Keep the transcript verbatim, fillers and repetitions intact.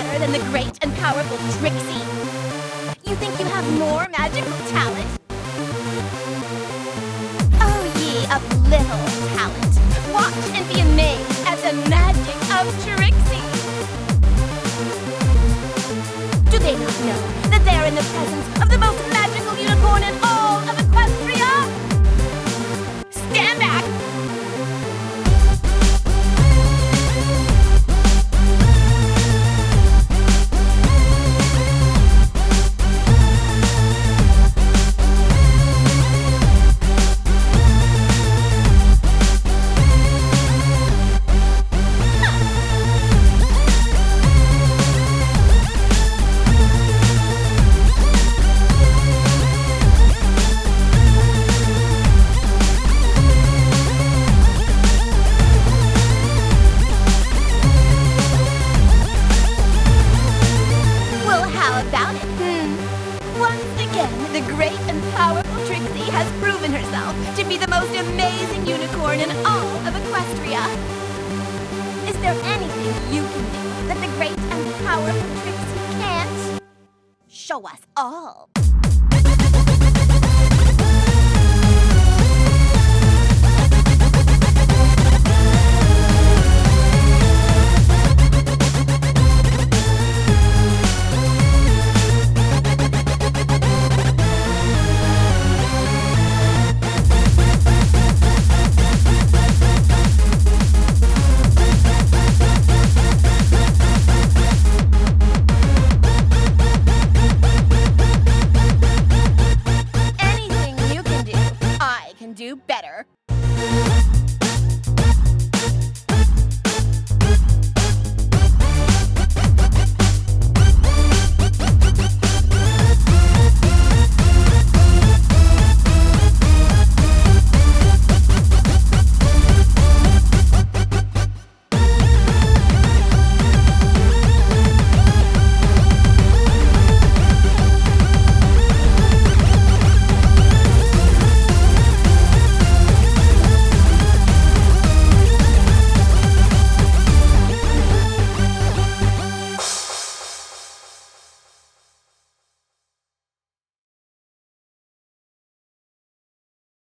better than the great and powerful Trixie? You think you have more magical talent? Oh, ye of little talent, watch and be amazed at the magic of Trixie! Do they not know that they are in the presence of the most magical unicorn in all of Equestria? Stand back! About it. Hmm. Once again, the great and powerful Trixie has proven herself to be the most amazing unicorn in all of Equestria. Is there anything you can do that the great and powerful Trixie can't? Show us all.